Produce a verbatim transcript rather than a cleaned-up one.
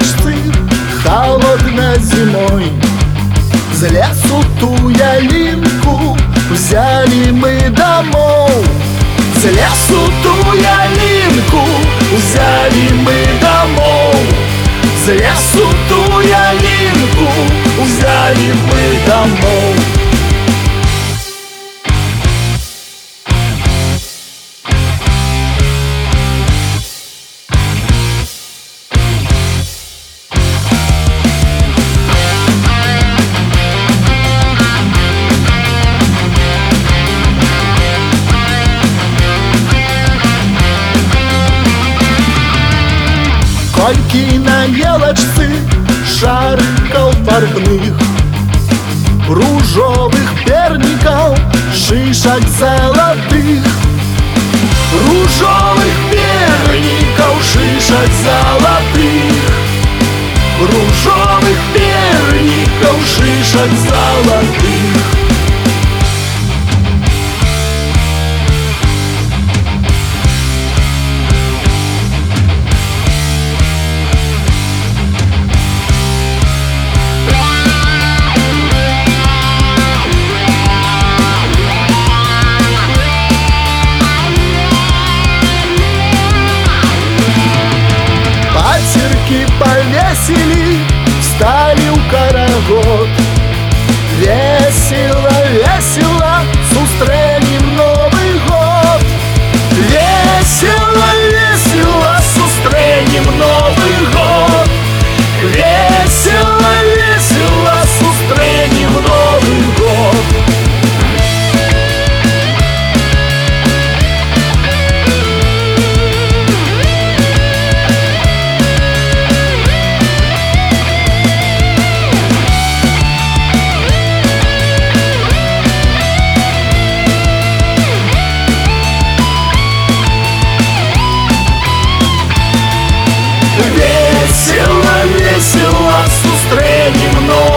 мелочцы холодно зимой. З лесу ту ялинку взяли мы домой. З лесу ту ялинку взяли мы домой. З лесу ту ялинку взяли мы домой. Кольки на елочцы шариков барвных, ружовых перников, шишек золотых. Ружовых перников, шишек золотых. Ружовых перников, шишек золотых. Патерки повесили, встали у карагод. Весело, весело, сустренем Новый год. Весело, весело, сустренем Новый год. Весело, весело, сустренем Новый год. Весело, весело, сустренем Новый год.